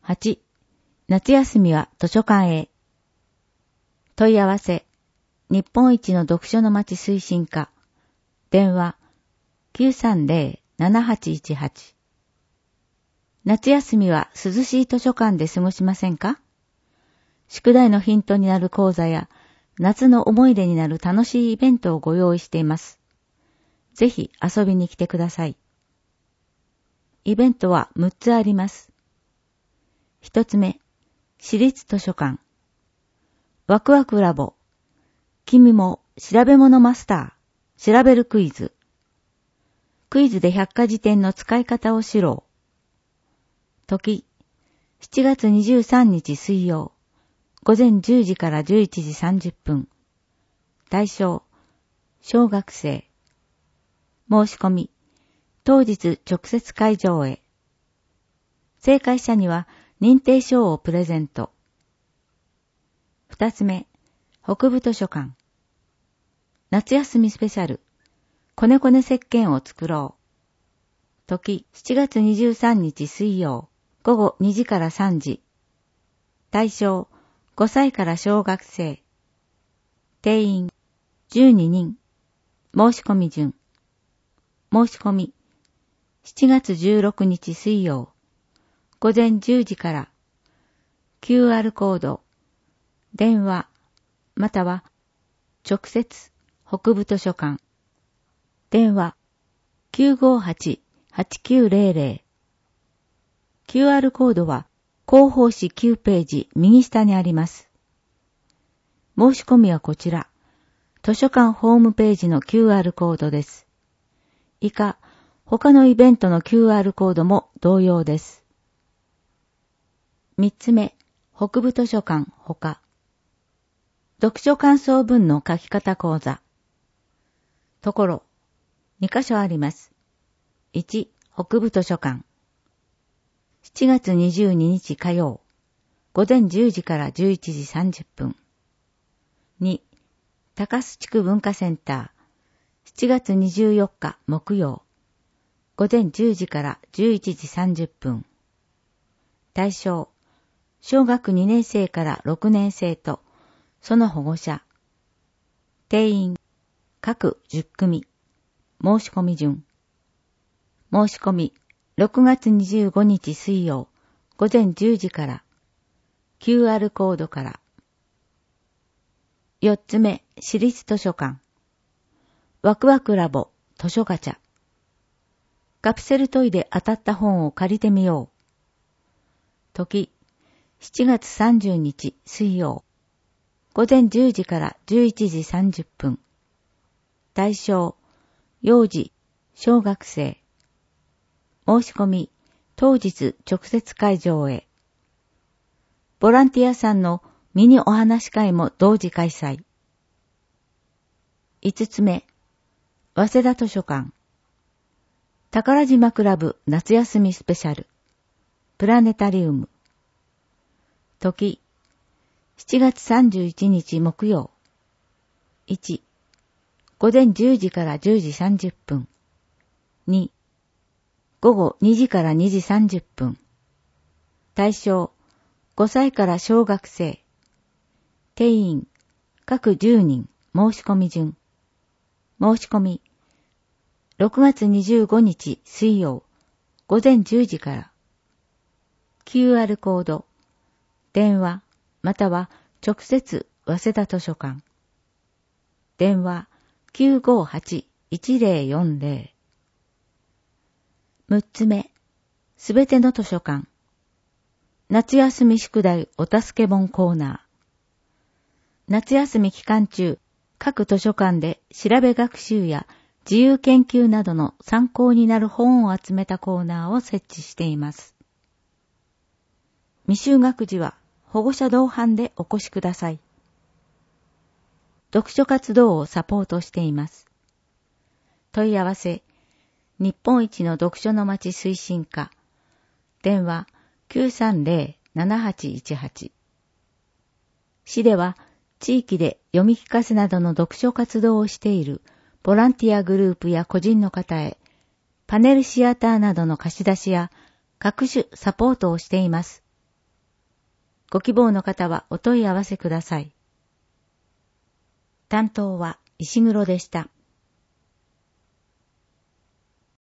8、夏休みは図書館へ。問い合わせ、日本一の読書の街推進課。電話、930-7818。夏休みは涼しい図書館で過ごしませんか？宿題のヒントになる講座や、夏の思い出になる楽しいイベントをご用意しています。ぜひ遊びに来てください。イベントは6つあります。1つ目、私立図書館。ワクワクラボ。君も調べ物マスター。調べるクイズ。クイズで百科事典の使い方を知ろう。時、7月23日水曜。午前10時から11時30分。対象、小学生。申し込み、当日直接会場へ。正解者には認定証をプレゼント。二つ目、北部図書館。夏休みスペシャル。こねこね石鹸を作ろう。時、7月23日水曜。午後2時から3時。対象、5歳から小学生。定員、12人。申し込み順。申し込み、7月16日水曜。午前10時から。QR コード、電話、または、直接、北部図書館。電話、958-8900。QR コードは、広報誌9ページ右下にあります。申し込みはこちら、図書館ホームページの QR コードです。以下、他のイベントの QR コードも同様です。3つ目、北部図書館他。読書感想文の書き方講座。ところ、2箇所あります。1、北部図書館。7月22日火曜。午前10時から11時30分。2、高須地区文化センター。7月24日木曜。午前10時から11時30分。対象、小学2年生から6年生と、その保護者。定員、各10組。申し込み順。申し込み、6月25日水曜、午前10時から。QR コードから。4つ目、私立図書館。ワクワクラボ、図書ガチャ。カプセルトイで当たった本を借りてみよう。時、7月30日水曜。午前10時から11時30分。対象、幼児、小学生。申し込み、当日直接会場へ。ボランティアさんのミニお話会も同時開催。5つ目、早稲田図書館。宝島クラブ夏休みスペシャル。プラネタリウム。時、7月31日木曜。1、午前10時から10時30分。2、午後2時から2時30分。対象、5歳から小学生。定員、各10人、申し込み順。申し込み、6月25日水曜、午前10時から。QR コード、電話、または直接早稲田図書館。電話 958-1040。6つ目、すべての図書館。夏休み宿題お助け本コーナー。夏休み期間中、各図書館で調べ学習や自由研究などの参考になる本を集めたコーナーを設置しています。未就学児は保護者同伴でお越しください。読書活動をサポートしています。問い合わせ、日本一の読書の街推進課。電話 930-7818。市では地域で読み聞かせなどの読書活動をしているボランティアグループや個人の方へ、パネルシアターなどの貸し出しや各種サポートをしています。 ご希望の方はお問い合わせください。担当は石黒でした。